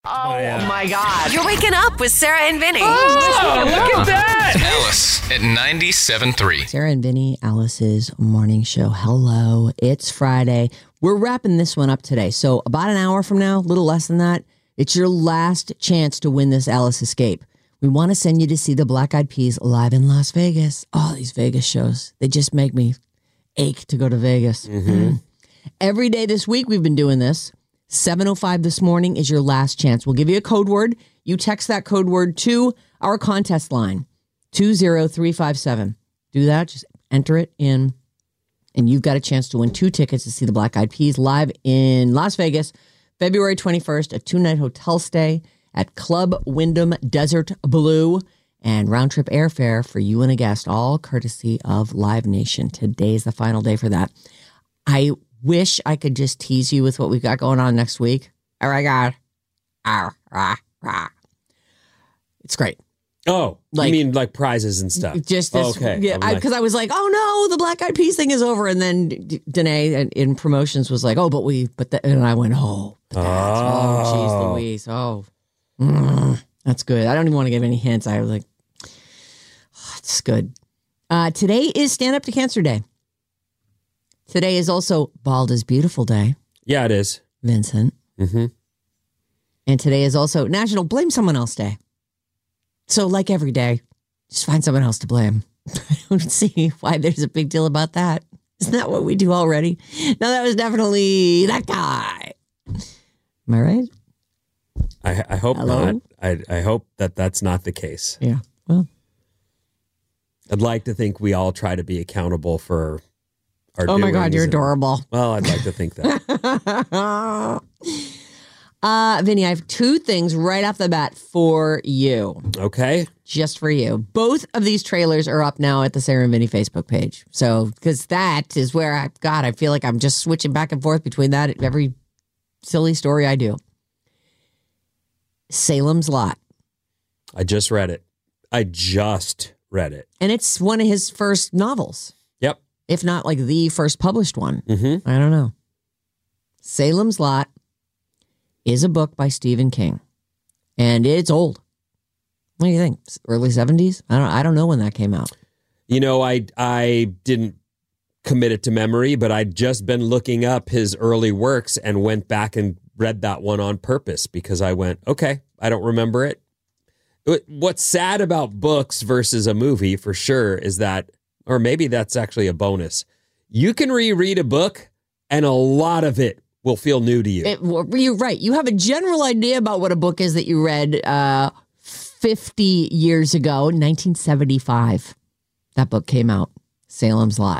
Oh my God. You're waking up with Sarah and Vinny. Oh, look at that. Alice at 97.3. Sarah and Vinny, Alice's morning show. Hello, it's Friday. We're wrapping this one up today. So about an hour from now, a little less than that, it's your last chance to win this Alice Escape. We want to send you to see the Black Eyed Peas live in Las Vegas. Oh, these Vegas shows. They just make me ache to go to Vegas. Every day this week we've been doing this. 7:05 this morning is your last chance. We'll give you a code word. You text that code word to our contest line, 20357. Do that. Just enter it in, and you've got a chance to win 2 tickets to see the Black Eyed Peas live in Las Vegas, February 21st, a 2-night hotel stay at Club Wyndham Desert Blue, and round-trip airfare for you and a guest, all courtesy of Live Nation. Today's the final day for that. I wish I could just tease you with what we've got going on next week. Oh my God. It's great. Oh, you mean like prizes and stuff? Just this, okay. Yeah, because I was like, oh no, the Black Eyed Peas thing is over, and then Danae in promotions was like, and I went, geez Louise, that's good. I don't even want to give any hints. I was like, it's good. Today is Stand Up to Cancer Day. Today is also Bald is Beautiful Day. Yeah, it is. Vincent. Mm-hmm. And today is also National Blame Someone Else Day. So like every day, just find someone else to blame. I don't see why there's a big deal about that. Isn't that what we do already? No, that was definitely that guy. Am I right? I hope not. I hope that's not the case. Yeah. Well, I'd like to think we all try to be accountable for our oh my God, you're and, adorable. Well, I'd like to think that. Vinny, I have 2 things right off the bat for you. Okay. Just for you. Both of these trailers are up now at the Sarah and Vinny Facebook page. So, because that is where I feel like I'm just switching back and forth between that every silly story I do. Salem's Lot. I just read it. And it's one of his first novels. Yep. If not like the first published one. Mm-hmm. I don't know. Salem's Lot is a book by Stephen King. And it's old. What do you think? Early 70s? I don't know when that came out. You know, I didn't commit it to memory, but I'd just been looking up his early works and went back and read that one on purpose because I went, okay, I don't remember it. What's sad about books versus a movie for sure is that, or maybe that's actually a bonus, you can reread a book and a lot of it will feel new to you. You're right. You have a general idea about what a book is that you read 50 years ago, 1975. That book came out, Salem's Lot.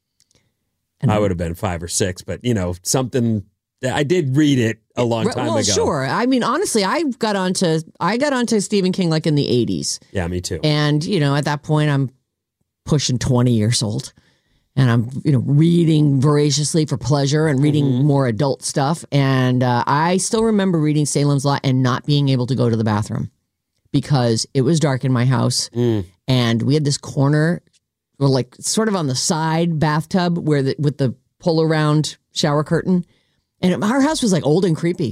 And I would have been 5 or 6, but something. I did read it a long time ago. Sure. I mean, honestly, I got onto Stephen King like in the 80s. Yeah, me too. And, at that point, I'm pushing 20 years old. And I'm, reading voraciously for pleasure and reading more adult stuff. And I still remember reading Salem's Lot and not being able to go to the bathroom because it was dark in my house. And we had this corner, or like sort of on the side bathtub with the pull around shower curtain. And our house was like old and creepy.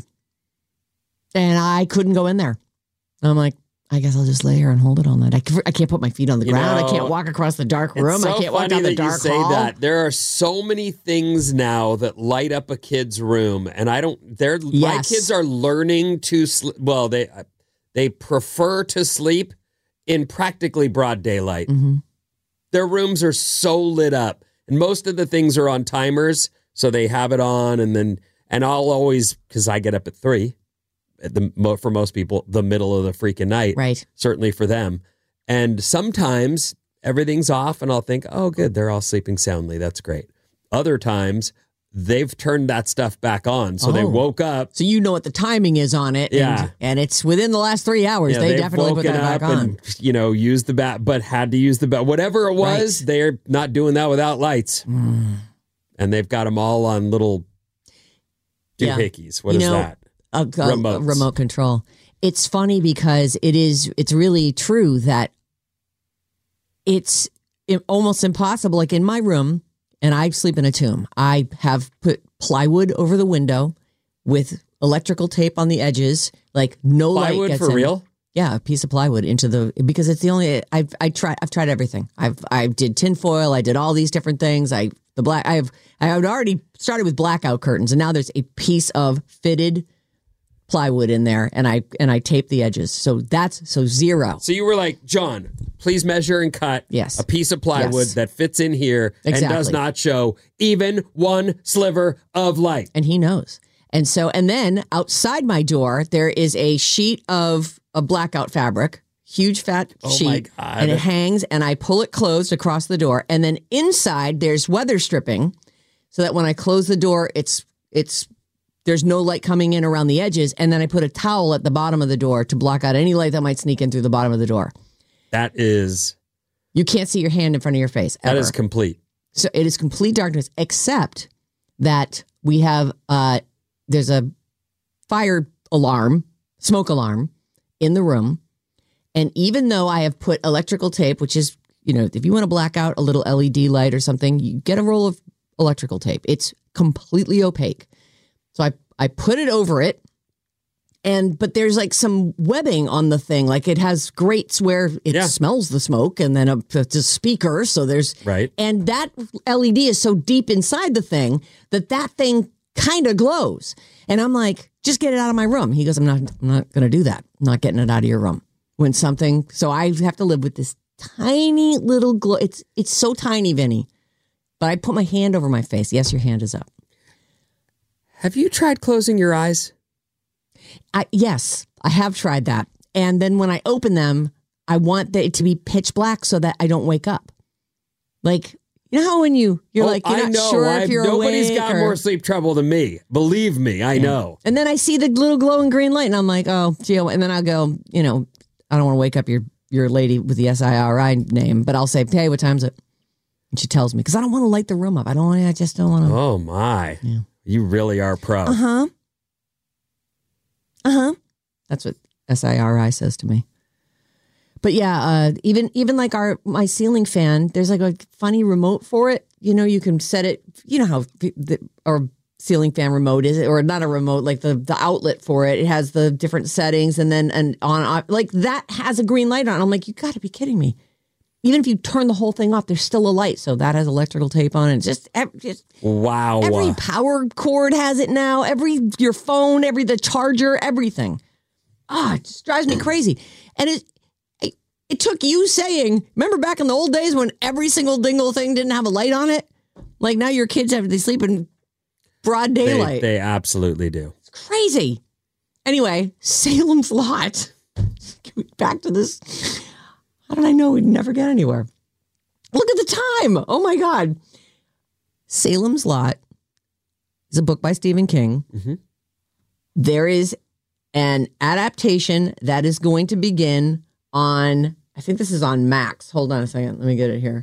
And I couldn't go in there. I'm like, I guess I'll just lay here and hold it all night. I can't put my feet on the ground. I can't walk across the dark room. So I can't walk down the dark hall. That. There are so many things now that light up a kid's room. And my kids are learning to sleep. Well, they prefer to sleep in practically broad daylight. Mm-hmm. Their rooms are so lit up. And most of the things are on timers. So they have it on and I'll always, because I get up at 3, for most people, the middle of the freaking night. Right. Certainly for them. And sometimes everything's off and I'll think, oh, good, they're all sleeping soundly. That's great. Other times, they've turned that stuff back on. So they woke up. So you know what the timing is on it. Yeah. And it's within the last 3 hours. They definitely put that back on. And, used the but had to use the whatever it was, they're not doing that without lights. And they've got them all on little doohickeys. What is that? Remote control. It's funny because it's really true that it's almost impossible. Like in my room, and I sleep in a tomb, I have put plywood over the window with electrical tape on the edges, Like no light Plywood gets for in. real? Yeah, a piece of plywood because it's the only I've tried everything. I did tinfoil. I did all these different things. I had already started with blackout curtains, and now there's a piece of fitted plywood in there, and I taped the edges. So that's zero. So you were like, John, please measure and cut Yes. a piece of plywood Yes. that fits in here and Exactly. does not show even one sliver of light. And he knows. And then outside my door, there is a sheet of blackout fabric, huge fat sheet. my God. And it hangs, and I pull it closed across the door. And then inside, there's weather stripping so that when I close the door, it's there's no light coming in around the edges. And then I put a towel at the bottom of the door to block out any light that might sneak in through the bottom of the door. That is You can't see your hand in front of your face, ever. that is complete. So it is complete darkness, except that we have there's a fire alarm, smoke alarm in the room. And even though I have put electrical tape, which is, if you want to black out a little LED light or something, you get a roll of electrical tape. It's completely opaque. So I put it over it. But there's like some webbing on the thing. Like it has grates where it smells the smoke, and then it's a speaker. So there's Right. And that LED is so deep inside the thing that thing kind of glows. And I'm like, just get it out of my room. He goes, I'm not going to do that. I'm not getting it out of your room. So I have to live with this tiny little glow. It's so tiny, Vinny. But I put my hand over my face. Yes, your hand is up. Have you tried closing your eyes? Yes, I have tried that. And then when I open them, I want it to be pitch black so that I don't wake up. Like, you know how when you're like, you're not sure if you're nobody's awake got more sleep trouble than me. Believe me, I know. And then I see the little glowing green light, and I'm like, oh, gee. And then I'll go, I don't want to wake up your lady with the SIRI name, but I'll say, hey, what time is it? And she tells me, because I don't want to light the room up. I just don't want to. Oh, my. Yeah. You really are pro. Uh-huh. That's what SIRI says to me. But yeah, even like my ceiling fan, there's like a funny remote for it. You can set it. You know how our ceiling fan remote is, or not a remote, like the outlet for it. It has the different settings, and then on like that has a green light on. I'm like, you got to be kidding me. Even if you turn the whole thing off, there's still a light. So that has electrical tape on it. Just wow. Every power cord has it now. Your phone, the charger, everything. It just drives me crazy. And it took you saying, remember back in the old days when every single dingle thing didn't have a light on it? Like now your kids they sleep in broad daylight. They absolutely do. It's crazy. Anyway, Salem's Lot. Back to this. How did I know we'd never get anywhere? Look at the time. Oh my God. Salem's Lot is a book by Stephen King. Mm-hmm. There is an adaptation that is going to begin on, I think this is on Max. Hold on a second. Let me get it here.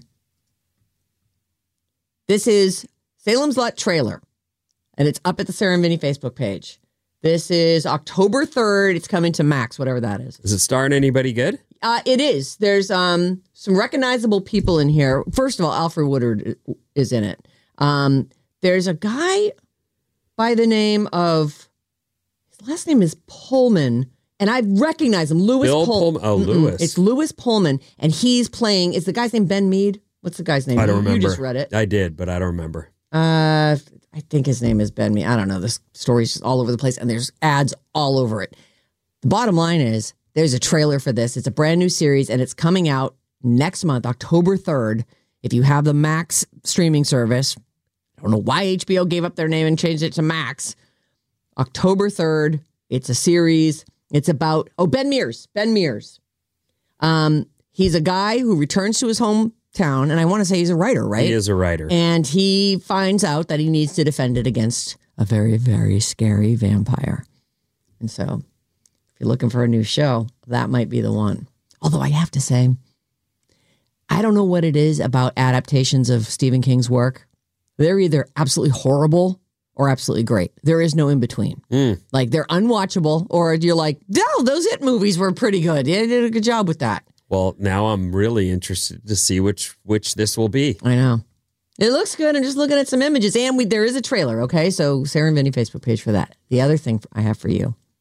This is Salem's Lot trailer, and it's up at the Sarah and Vinny Facebook page. This is October 3rd. It's coming to Max, whatever that is. Is it starring anybody good? It is. There's some recognizable people in here. First of all, Alfred Woodard is in it. There's a guy by the name of, his last name is Pullman, and I recognize him. Bill Pullman. Oh, Lewis. It's Lewis Pullman, and he's playing. Is the guy's name Ben Mead? What's the guy's name? I don't remember. You just read it. I did, but I don't remember. I think his name is Ben Mead. I don't know. This story's just all over the place, and there's ads all over it. The bottom line is, there's a trailer for this. It's a brand new series, and it's coming out next month, October 3rd. If you have the Max streaming service, I don't know why HBO gave up their name and changed it to Max. October 3rd. It's a series. It's about, Ben Mears. Ben Mears. He's a guy who returns to his hometown, and I want to say he's a writer, right? He is a writer. And he finds out that he needs to defend it against a very, very scary vampire. And so, if you're looking for a new show, that might be the one. Although I have to say, I don't know what it is about adaptations of Stephen King's work. They're either absolutely horrible or absolutely great. There is no in between. Like they're unwatchable, or you're like, no, those It movies were pretty good. Yeah, they did a good job with that. Well, now I'm really interested to see which this will be. I know. It looks good. I'm just looking at some images, and there is a trailer. Okay, so Sarah and Vinny Facebook page for that. The other thing I have for you,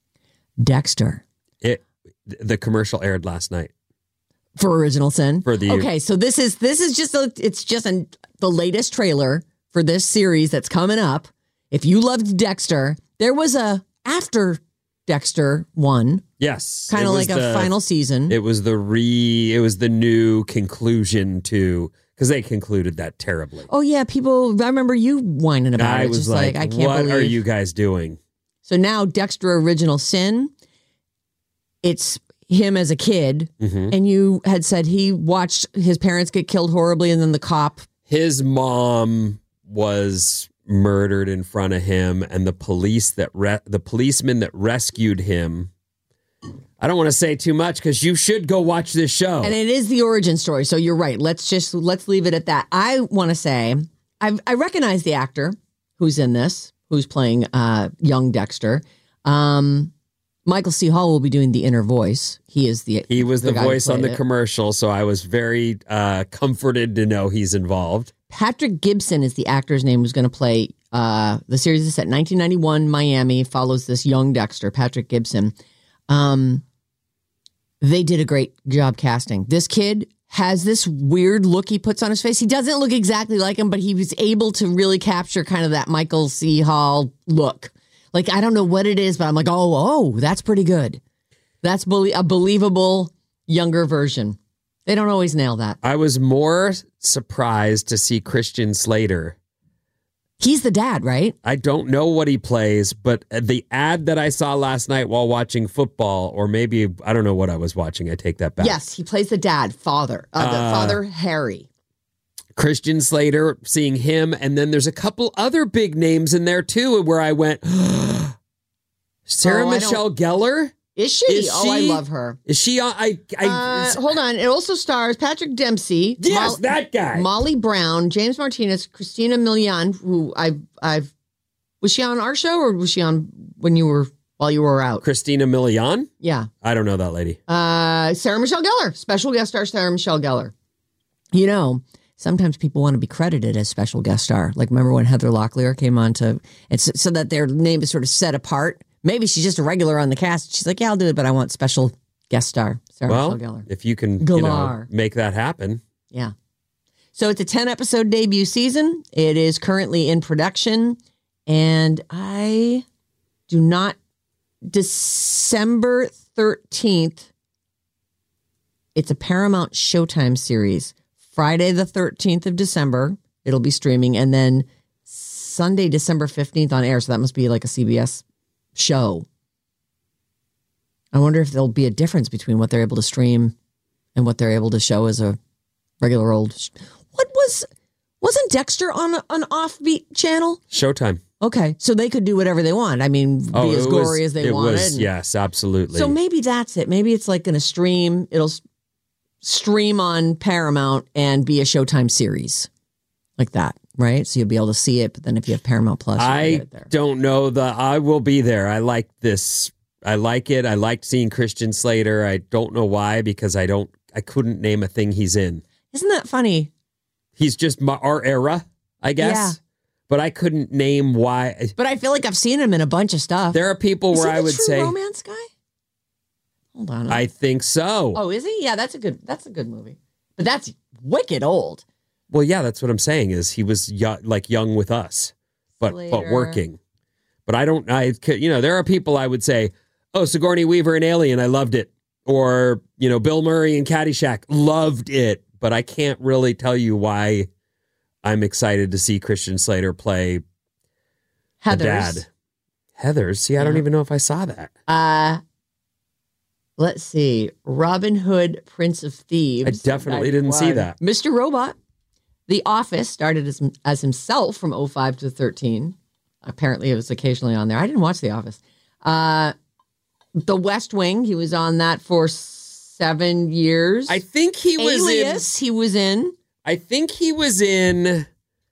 Dexter. The commercial aired last night. For Original Sin? Okay, so this is just the latest trailer for this series that's coming up. If you loved Dexter, there was a after Dexter one. Yes. Kind of like a final season. It was the new conclusion to, because they concluded that terribly. Oh yeah, I remember you whining about it. I was just like, I can't believe. What are you guys doing? So now Dexter Original Sin, it's him as a kid, and you had said he watched his parents get killed horribly, and then the cop. His mom was murdered in front of him, and the policeman that rescued him. I don't want to say too much because you should go watch this show. And it is the origin story, so you're right. Let's leave it at that. I want to say I recognize the actor who's in this, who's playing young Dexter. Michael C. Hall will be doing the inner voice. He was the voice on the commercial, so I was very comforted to know he's involved. Patrick Gibson is the actor's name who's going to play the series is set in 1991 Miami, follows this young Dexter, Patrick Gibson. They did a great job casting. This kid has this weird look he puts on his face. He doesn't look exactly like him, but he was able to really capture kind of that Michael C. Hall look. Like, I don't know what it is, but I'm like, oh, that's pretty good. That's a believable younger version. They don't always nail that. I was more surprised to see Christian Slater. He's the dad, right? I don't know what he plays, but the ad that I saw last night while watching football, or maybe, I don't know what I was watching. I take that back. Yes, he plays the dad, the father, Harry. Christian Slater, seeing him, and then there's a couple other big names in there too, where I went, Sarah Michelle Gellar? Is she? I love her. Is she on? Hold on. It also stars Patrick Dempsey. Yes, that guy. Molly Brown, James Martinez, Christina Milian, who was she on our show or was she on while you were out? Christina Milian? Yeah. I don't know that lady. Sarah Michelle Gellar, special guest star Sarah Michelle Gellar. You know, sometimes people want to be credited as special guest star. Like, remember when Heather Locklear came on so that their name is sort of set apart? Maybe she's just a regular on the cast. She's like, yeah, I'll do it, but I want special guest star Sarah Michelle Gellar. If you can make that happen. Yeah. So it's a 10-episode debut season. It is currently in production. And December 13th, it's a Paramount Showtime series. Friday the 13th of December, it'll be streaming. And then Sunday, December 15th on air. So that must be like a CBS show. I wonder if there'll be a difference between what they're able to stream and what they're able to show as a regular old. Wasn't Dexter on an offbeat channel? Showtime. Okay, so they could do whatever they want. I mean, be as gory as they wanted. Yes, absolutely. So maybe that's it. Maybe it's like going to stream. It'll stream on Paramount and be a Showtime series like that. Right? So you'll be able to see it, but then if you have Paramount Plus, I get it there. don't know. I will be there. I like this. I like it. I liked seeing Christian Slater. I don't know why, because I couldn't name a thing he's in. Isn't that funny? He's just our era, I guess. Yeah. But I couldn't name why. But I feel like I've seen him in a bunch of stuff. There are people where I would say True Romance guy. Hold on. I think so. Oh, is he? Yeah, that's a good movie. But that's wicked old. Well, yeah, that's what I'm saying is he was young with us, but working. But there are people I would say, oh, Sigourney Weaver in Alien, I loved it. Or, Bill Murray in Caddyshack, loved it. But I can't really tell you why I'm excited to see Christian Slater play Heathers. The dad. Heathers? See, I don't even know if I saw that. Let's see. Robin Hood, Prince of Thieves. I definitely didn't see that. Mr. Robot. The Office started as himself from 05 to 13. Apparently it was occasionally on there. I didn't watch The Office. The West Wing, he was on that for 7 years. I think he was Alias, he was in. I think he was in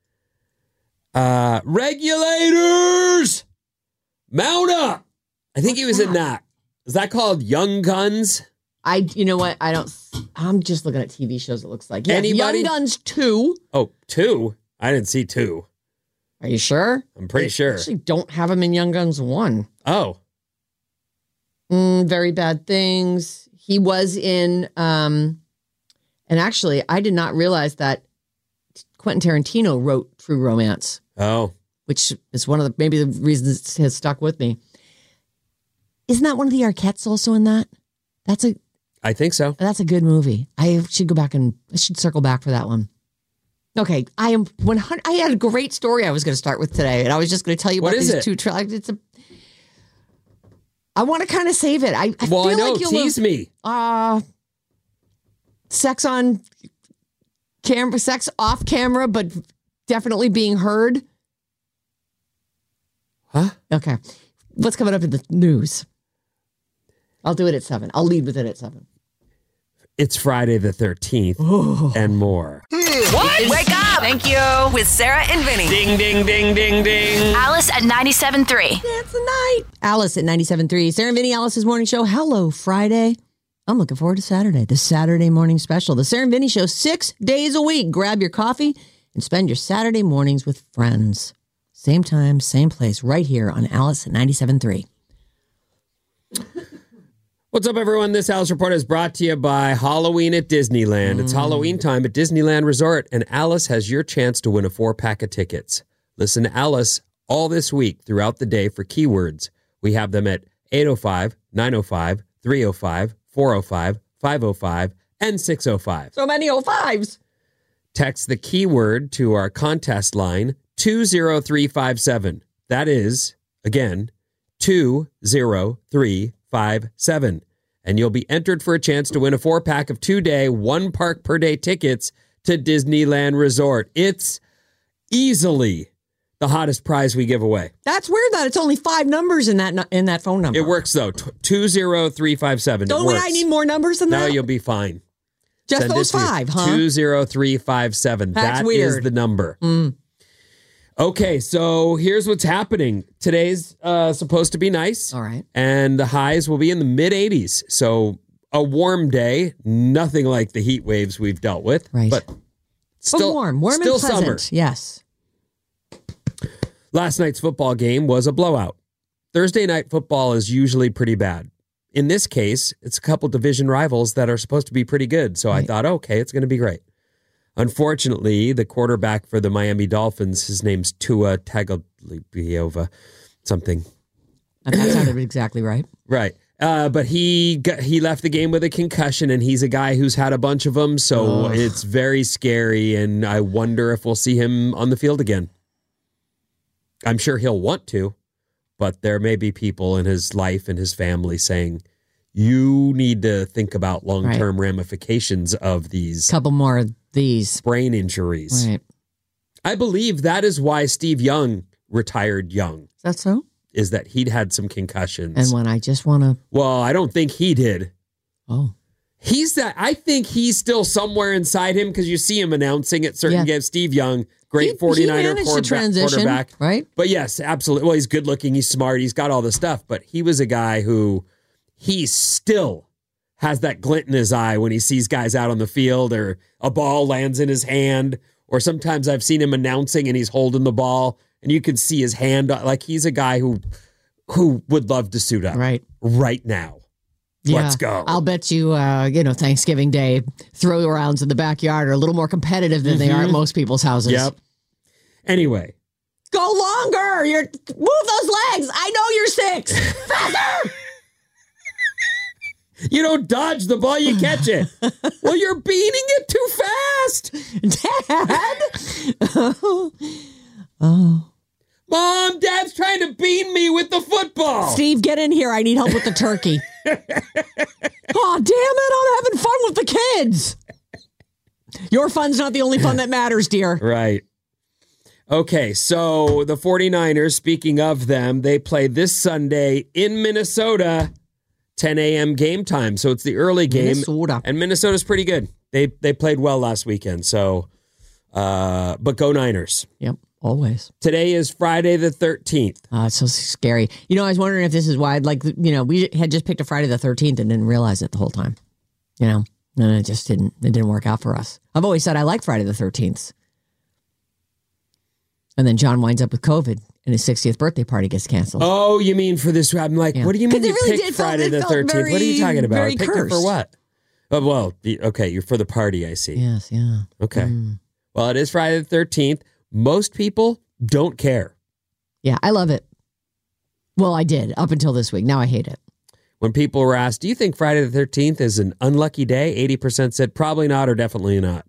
Regulators! Mount Up! I think he was in that. Is that called Young Guns? You know what? I'm just looking at TV shows, it looks like. Yeah, Anybody? Young Guns 2. Oh, 2? I didn't see 2. Are you sure? I'm pretty sure. I actually don't have him in Young Guns 1. Oh. Very Bad Things. He was in, and actually, I did not realize that Quentin Tarantino wrote True Romance. Oh. Which is one of the, maybe the reasons it has stuck with me. Isn't that one of the Arquettes also in that? I think so. That's a good movie. I should circle back for that one. Okay, I am 100. I had a great story I was going to start with today, and I was just going to tell you about these two. I want to kind of save it. I feel like you'll tease me. Sex on camera, sex off camera, but definitely being heard. Huh? Okay. What's coming up in the news? I'll do it at 7. I'll lead with it at 7. It's Friday the 13th and more. What? Wake up! Thank you. With Sarah and Vinny. Ding, ding, ding, ding, ding. Alice at 97.3. That's the night. Alice at 97.3. Sarah and Vinny, Alice's morning show. Hello, Friday. I'm looking forward to Saturday. The Saturday morning special. The Sarah and Vinny show 6 days a week. Grab your coffee and spend your Saturday mornings with friends. Same time, same place, right here on Alice at 97.3. What's up, everyone? This Alice Report is brought to you by Halloween at Disneyland. It's Halloween time at Disneyland Resort, and Alice has your chance to win a 4-pack of tickets. Listen to Alice all this week throughout the day for keywords. We have them at 8:05, 9:05, 3:05, 4:05, 5:05, and 6:05. So many 05s. Text the keyword to our contest line 20357. That is, again, 20357. And you'll be entered for a chance to win a 4-pack of 2-day, 1-park-per-day tickets to Disneyland Resort. It's easily the hottest prize we give away. That's weird that it's only 5 numbers in that phone number. It works, though. 20357. Don't I need more numbers than that? No, you'll be fine. Just Send those 5, huh? 20357. That's That weird. is the number. Okay, so here's what's happening. Today's supposed to be nice. All right. And the highs will be in the mid-80s. So a warm day, nothing like the heat waves we've dealt with. Right. But still warm still and pleasant. summer. Yes. Last night's football game was a blowout. Thursday night football is usually pretty bad. In this case, it's a couple division rivals that are supposed to be pretty good. So I thought, okay, it's going to be great. Unfortunately, the quarterback for the Miami Dolphins, his name's Tua Tagovailoa, something. And that sounded exactly right. Right. But he left the game with a concussion, and he's a guy who's had a bunch of them, so it's very scary, and I wonder if we'll see him on the field again. I'm sure he'll want to, but there may be people in his life and his family saying, you need to think about long-term ramifications of these. Couple more of these. Brain injuries. Right. I believe that is why Steve Young retired young. Is that so? Is that he'd had some concussions. And when I just want to... Well, I don't think he did. Oh. I think he's still somewhere inside him because you see him announcing at certain games. Steve Young, great 49er quarterback. Right? But yes, absolutely. Well, he's good looking. He's smart. He's got all the stuff. But he was a guy who he still has that glint in his eye when he sees guys out on the field or a ball lands in his hand. Or sometimes I've seen him announcing and he's holding the ball and you can see his hand. Like he's a guy who would love to suit up right now. Yeah, let's go. I'll bet you, Thanksgiving Day throw arounds in the backyard are a little more competitive than they are at most people's houses. Yep. Anyway. Go longer. Move those legs. I know you're 6. Faster. You don't dodge the ball, you catch it. Well, you're beating it too fast. Dad. Oh. Mom, Dad's trying to bean me with the football. Steve, get in here. I need help with the turkey. Oh, damn it. I'm having fun with the kids. Your fun's not the only fun that matters, dear. Right. Okay, so the 49ers, speaking of them, they play this Sunday in Minnesota, 10 a.m. game time. So it's the early game. Minnesota. And Minnesota's pretty good. They played well last weekend. So, but go Niners. Yep. Always. Today is Friday the 13th. It's so scary. I was wondering if this is why, we had just picked a Friday the 13th and didn't realize it the whole time. And it just didn't work out for us. I've always said I like Friday the 13th. And then John winds up with COVID. and his 60th birthday party gets canceled. Oh, you mean for this? I'm like, Yeah. what do you mean 'Cause you it really picked did Friday the 13th? What are you talking about? very Picked it for cursed. what? Oh, well, okay, you're for the party, I see. Yes, yeah. Okay. Well, it is Friday the 13th. Most people don't care. Yeah, I love it. Well, I did up until this week. Now I hate it. When people were asked, do you think Friday the 13th is an unlucky day? 80% said probably not or definitely not.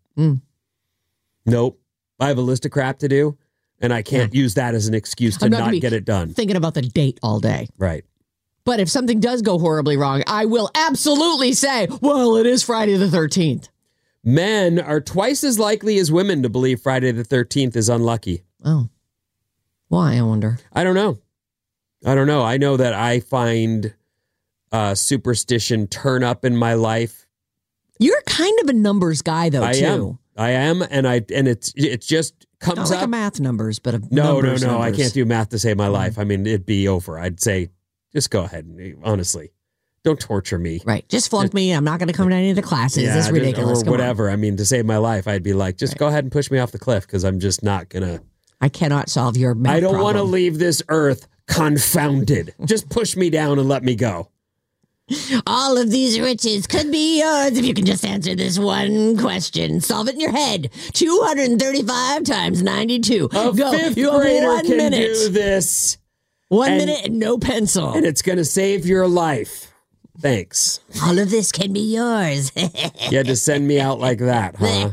Nope. I have a list of crap to do, and I can't use that as an excuse to I'm not gonna not be get it done. Thinking about the date all day. Right. But if something does go horribly wrong, I will absolutely say, well, it is Friday the 13th. Men are twice as likely as women to believe Friday the 13th is unlucky. Oh. Why, I wonder? I don't know. I know that I find superstition turn up in my life. You're kind of a numbers guy, though, too. I am, and it just comes Not like up. a math numbers, but a No. numbers. I can't do math to save my life. I mean, it'd be over. I'd say, just go ahead. And, honestly, don't torture me. Right. Just flunk me. I'm not going to come to any of the classes. It's ridiculous. Or Come on. whatever. I mean, to save my life, I'd be like, just go ahead and push me off the cliff because I'm just not going to. I cannot solve your math I don't want to problem. leave this earth confounded. Just push me down and let me go. All of these riches could be yours if you can just answer this one question. Solve it in your head. 235 times 92. A Go. fifth You have grader 1 can minute. do this, 1 minute and no pencil. and it's going to save your life. Thanks. All of this can be yours. You had to send me out like that, huh?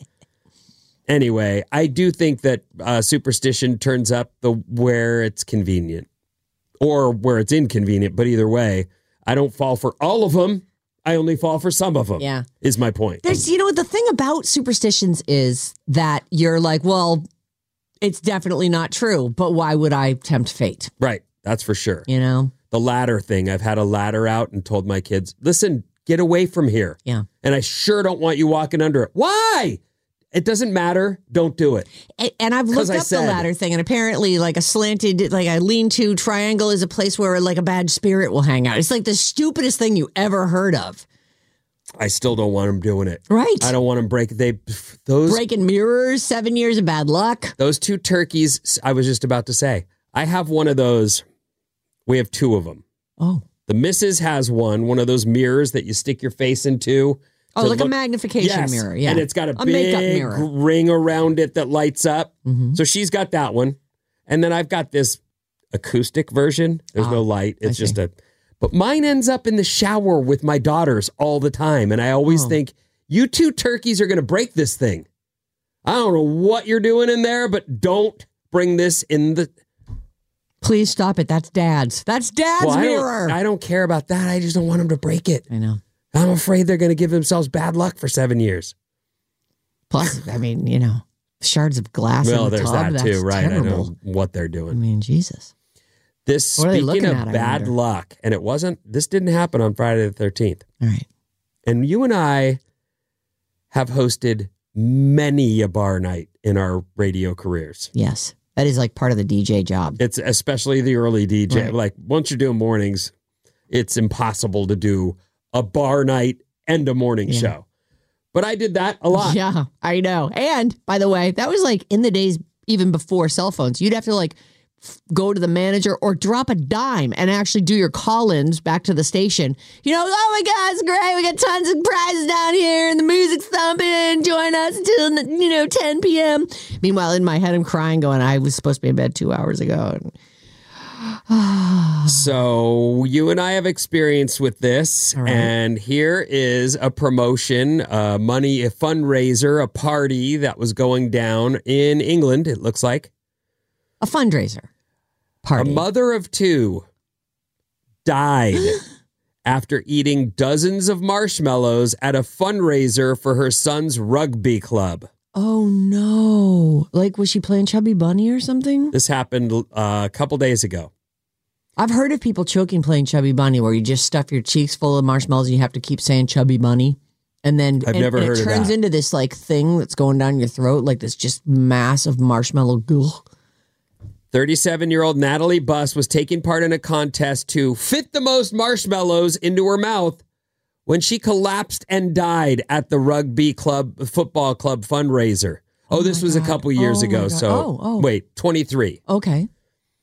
Anyway, I do think that superstition turns up where it's convenient or where it's inconvenient. But either way, I don't fall for all of them. I only fall for some of them. Yeah. Is my point. There's, the thing about superstitions is that you're like, well, it's definitely not true, but why would I tempt fate? Right. That's for sure. The ladder thing. I've had a ladder out and told my kids, listen, get away from here. Yeah. And I sure don't want you walking under it. Why? It doesn't matter. Don't do it. And I've looked up the ladder thing, and apparently like a slanted, like a lean-to triangle is a place where like a bad spirit will hang out. It's like the stupidest thing you ever heard of. I still don't want them doing it. Right. I don't want them Breaking mirrors, 7 years of bad luck. Those two turkeys, I was just about to say, I have one of those. We have two of them. Oh. The missus has one of those mirrors that you stick your face into. Oh, like a magnification mirror. Yeah. And it's got a makeup big mirror. ring around it that lights up. Mm-hmm. So she's got that one. And then I've got this acoustic version. There's no light. It's just but mine ends up in the shower with my daughters all the time. And I always think, you two turkeys are going to break this thing. I don't know what you're doing in there, but don't bring this in the... Please stop it. That's Dad's. That's Dad's mirror. I don't care about that. I just don't want them to break it. I know. I'm afraid they're going to give themselves bad luck for 7 years. Plus, I mean, shards of glass in the there's tub. that too, That's right? terrible. I know what they're doing. I mean, Jesus. This, What are they speaking looking of at, I bad wonder? luck, and this didn't happen on Friday the 13th. All right. And you and I have hosted many a bar night in our radio careers. Yes. That is like part of the DJ job. It's especially the early DJ. Right. Like once you're doing mornings, it's impossible to do a bar night and a morning show. But I did that a lot. Yeah, I know. And by the way, that was like in the days even before cell phones. You'd have to like go to the manager or drop a dime and actually do your call-ins back to the station. Oh my God, it's great. We got tons of prizes down here and the music's thumping. Join us until, 10 p.m. Meanwhile, in my head, I'm crying going, I was supposed to be in bed 2 hours ago. So you and I have experience with this, All right. and here is a promotion, a fundraiser, a party that was going down in England, it looks like. A fundraiser party. A mother of two died after eating dozens of marshmallows at a fundraiser for her son's rugby club. Oh, no. Like, was she playing Chubby Bunny or something? This happened a couple days ago. I've heard of people choking playing Chubby Bunny where you just stuff your cheeks full of marshmallows and you have to keep saying Chubby Bunny. And then I've never heard it of turns that. into this like thing that's going down your throat, like this just mass of marshmallow goo. 37-year-old Natalie Buss was taking part in a contest to fit the most marshmallows into her mouth when she collapsed and died at the football club fundraiser. Oh, this was a couple years ago. So, wait, 23. Okay.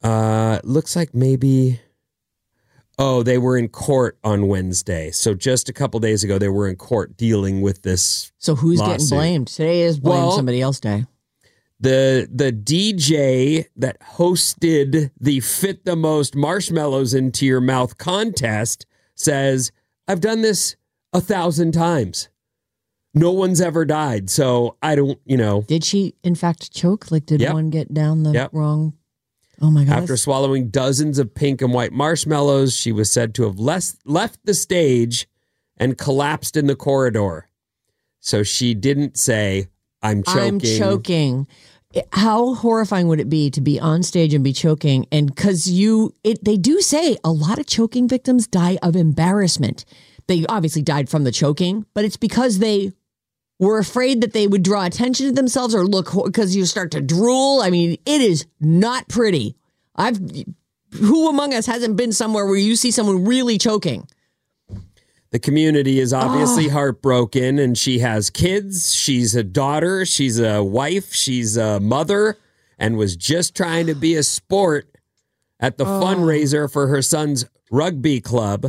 Looks like maybe... Oh, they were in court on Wednesday. So just a couple days ago, they were in court dealing with this. So who's lawsuit. getting blamed? Today is blame somebody else day. The DJ that hosted the Fit the Most Marshmallows into Your Mouth contest says, I've done this 1,000 times. No one's ever died. So I don't, Did she, in fact, choke? Like, did one get down the wrong... Oh my God. After swallowing dozens of pink and white marshmallows, she was said to have left the stage and collapsed in the corridor. So she didn't say, I'm choking. I'm choking. How horrifying would it be to be on stage and be choking? And because they do say a lot of choking victims die of embarrassment. They obviously died from the choking, but it's because they were afraid that they would draw attention to themselves or look, because you start to drool. I mean, it is not pretty. Who among us hasn't been somewhere where you see someone really choking? The community is obviously heartbroken, and she has kids. She's a daughter. She's a wife. She's a mother, and was just trying to be a sport at the fundraiser for her son's rugby club.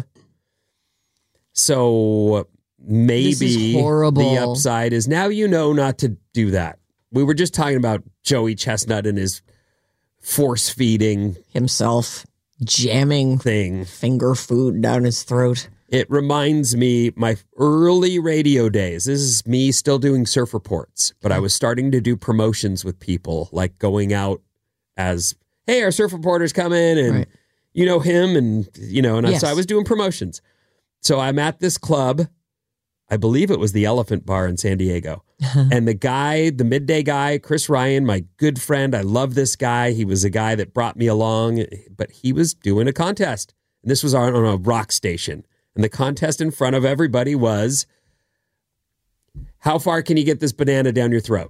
So maybe the upside is now you know not to do that. We were just talking about Joey Chestnut and his force feeding himself, jamming finger food down his throat. It reminds me my early radio days. This is me still doing surf reports, but I was starting to do promotions with people, like going out as, hey, our surf reporter's coming, and you know him, and so I was doing promotions. So I'm at this club. I believe it was the Elephant Bar in San Diego. And the midday guy, Chris Ryan, my good friend, I love this guy. He was a guy that brought me along, but he was doing a contest. And this was on a rock station. And the contest in front of everybody was, how far can you get this banana down your throat?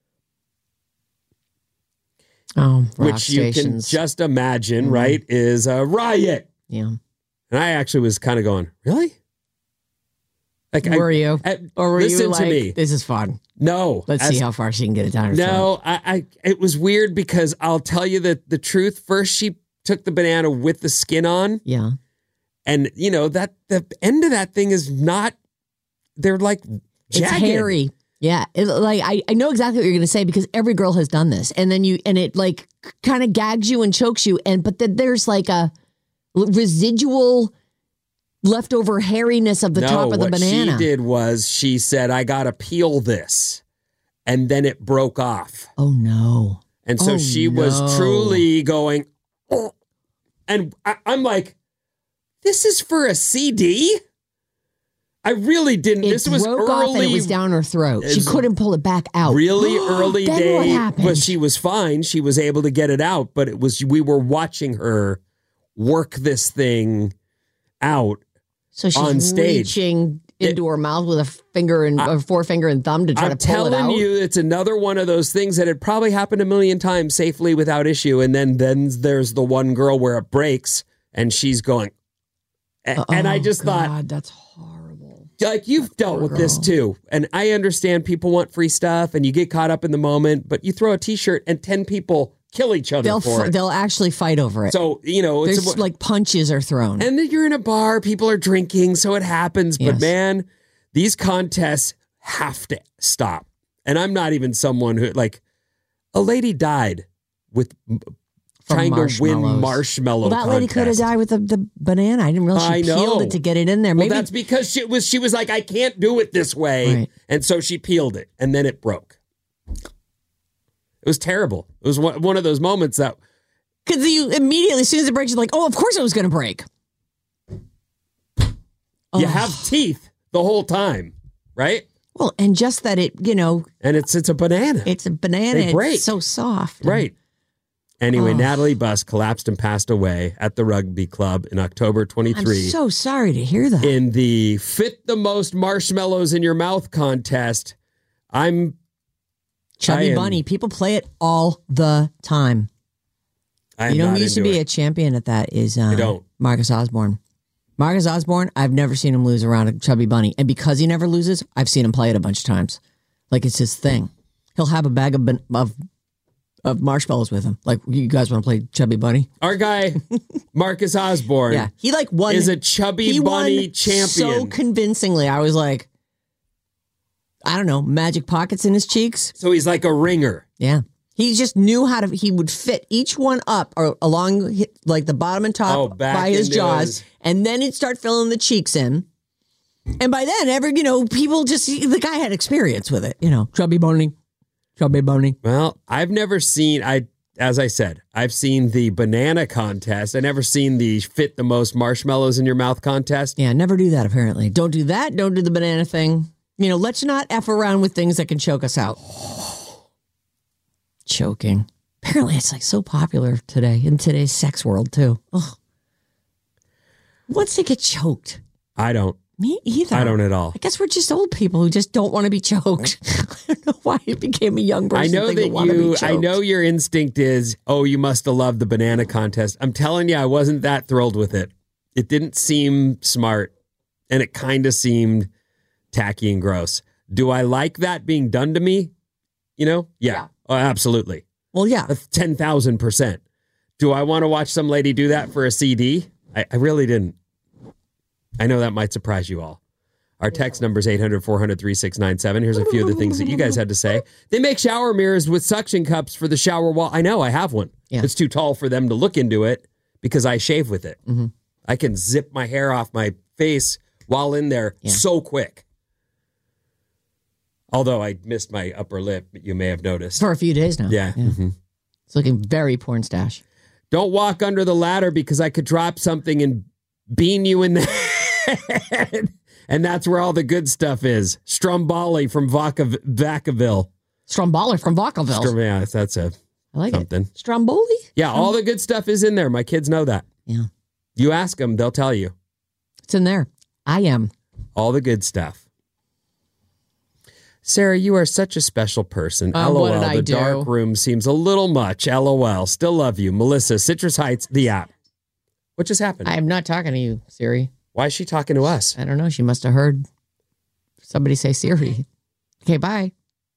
Which stations. You can just imagine, right, is a riot. Yeah. And I actually was kind of going, really? Like, were you? Or were you like, to me. This is fun? No. Let's see how far she can get it down her throat. No, it was weird because I'll tell you the truth. First, she took the banana with the skin on. Yeah. And, that the end of that thing is not, they're like jagged. It's hairy. Yeah. I know exactly what you're going to say because every girl has done this. And then it like kind of gags you and chokes you. But then there's like a residual leftover hairiness of the top of the banana. What she did was she said, I got to peel this. And then it broke off. Oh, no. And so she was truly going, oh. And I'm like, this is for a CD? I really didn't. This was broke off and early. It was down her throat. She couldn't pull it back out. Really early then day. What happened? But she was fine. She was able to get it out. But we were watching her work this thing out. So she's on stage. reaching into her mouth with a finger and a forefinger and thumb to try to pull it out. I'm telling you, it's another one of those things that had probably happened a million times safely without issue. And then there's the one girl where it breaks and she's going. And I just thought, that's horrible. Like, you've dealt with this too. And I understand people want free stuff and you get caught up in the moment, but you throw a t-shirt and 10 people kill each other for it. They'll actually fight over it. So, there's like punches are thrown. And then you're in a bar, people are drinking, so it happens. But Yes. man, these contests have to stop. And I'm not even someone who, like, a lady died with trying to win marshmallow. Well, that lady could have died with the banana. I didn't realize she peeled it to get it in there. Maybe well, that's because she was like, I can't do it this way. Right. And so she peeled it and then it broke. It was terrible. It was one of those moments that... Because you immediately, as soon as it breaks, you're like, oh, of course it was going to break. You have teeth the whole time, right? Well, and just that it, And it's a banana. It's a banana. They break. It's so soft. Right. Anyway, Natalie Buss collapsed and passed away at the rugby club in October 23. I'm so sorry to hear that. In the Fit the Most Marshmallows in Your Mouth contest. Chubby Bunny. People play it all the time. Who used to be a champion at that is Marcus Osborne. Marcus Osborne, I've never seen him lose around a Chubby Bunny. And because he never loses, I've seen him play it a bunch of times. Like it's his thing. He'll have a bag of marshmallows with him. Like, you guys want to play Chubby Bunny? Our guy, Marcus Osborne, Yeah, he like won. is a Chubby Bunny won champion. so convincingly. I was like, I don't know, magic pockets in his cheeks. So he's like a ringer. Yeah. He just knew how to, he would fit each one up or along like the bottom and top back by his into jaws. his- And then he'd start filling the cheeks in. And by then, people just, the guy had experience with it. Chubby Bunny. Well, I've never seen, as I said, I've seen the banana contest. I never seen the fit the most marshmallows in your mouth contest. Yeah, never do that, apparently. Don't do that. Don't do the banana thing. Let's not F around with things that can choke us out. Choking. Apparently, it's like so popular today in today's sex world, too. Ugh. Once they get choked. I don't. Me either. I don't at all. I guess we're just old people who just don't want to be choked. I don't know why it became a young person. I know your instinct is, oh, you must have loved the banana contest. I'm telling you, I wasn't that thrilled with it. It didn't seem smart, and it kind of seemed tacky and gross. Do I like that being done to me? Yeah. Oh, absolutely. Well, yeah. 10,000%. Do I want to watch some lady do that for a CD? I really didn't. I know that might surprise you all. Our text number is 800-400-3697. Here's a few of the things that you guys had to say. They make shower mirrors with suction cups for the shower wall. I know, I have one. Yeah. It's too tall for them to look into it because I shave with it. Mm-hmm. I can zip my hair off my face while in there so quick. Although I missed my upper lip, you may have noticed. For a few days now. Yeah. Mm-hmm. It's looking very porn stash. Don't walk under the ladder because I could drop something and bean you in the head. And that's where all the good stuff is. Stromboli from Vacaville. Stromboli from Vacaville. Yeah, that's I like something. it. Stromboli? Yeah, all the good stuff is in there. My kids know that. Yeah. You ask them, they'll tell you. It's in there. I am. All the good stuff. Sarah, you are such a special person. LOL, what did I the do? dark room seems a little much. LOL, still love you. Melissa, Citrus Heights, the app. What just happened? I am not talking to you, Siri. Why is she talking to us? I don't know. She must have heard somebody say Siri. Okay, bye.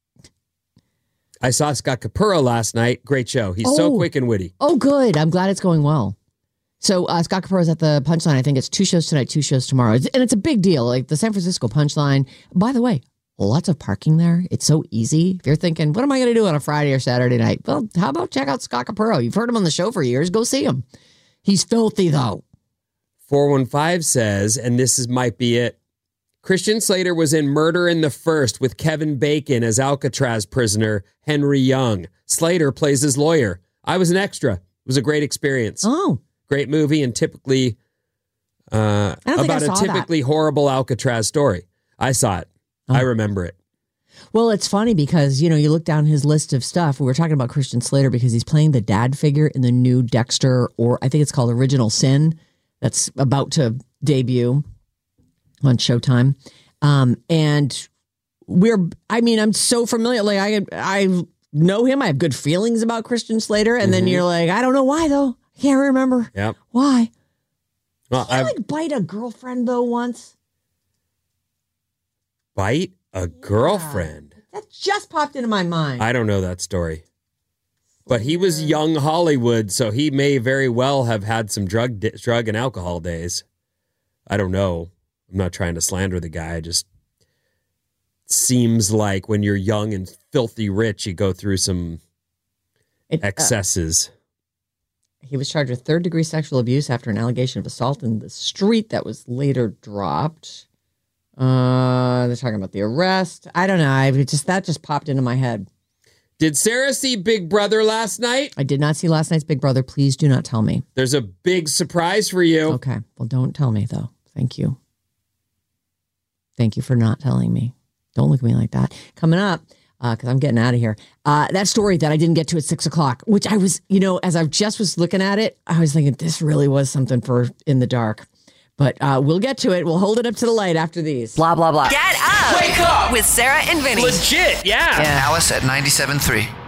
I saw Scott Capurro last night. Great show. He's so quick and witty. Oh, good. I'm glad it's going well. So Scott Capurro's at the Punchline. I think it's 2 shows tonight, 2 shows tomorrow. And it's a big deal. Like the San Francisco Punchline. By the way, lots of parking there. It's so easy. If you're thinking, what am I going to do on a Friday or Saturday night? Well, how about check out Scott Capurro? You've heard him on the show for years. Go see him. He's filthy, though. 415 says, and might be it, Christian Slater was in Murder in the First with Kevin Bacon as Alcatraz prisoner Henry Young. Slater plays his lawyer. I was an extra. It was a great experience. Oh. Great movie and typically about a typically horrible Alcatraz story. I saw it. I remember it. Well, it's funny because, you look down his list of stuff. We were talking about Christian Slater because he's playing the dad figure in the new Dexter, or I think it's called Original Sin, that's about to debut on Showtime. And I'm so familiar. Like I know him. I have good feelings about Christian Slater. And then you're like, I don't know why though. I can't remember. Yep. Why? Well, Did he bite a girlfriend though once? Bite a girlfriend? That just popped into my mind. I don't know that story. But he was young Hollywood, so he may very well have had some drug and alcohol days. I don't know. I'm not trying to slander the guy. It just seems like when you're young and filthy rich, you go through some excesses. He was charged with 3rd-degree sexual abuse after an allegation of assault in the street that was later dropped. They're talking about the arrest. I don't know. That just popped into my head. Did Sarah see Big Brother last night? I did not see last night's Big Brother. Please do not tell me. There's a big surprise for you. Okay. Well, don't tell me, though. Thank you. Thank you for not telling me. Don't look at me like that. Coming up, because I'm getting out of here. That story that I didn't get to at 6 o'clock, which I was, as I just was looking at it, I was thinking this really was something for In the Dark. But we'll get to it. We'll hold it up to the light after these. Blah, blah, blah. Get up. Wake up. With Sarah and Vinny. Legit, yeah. Alice at 97.3.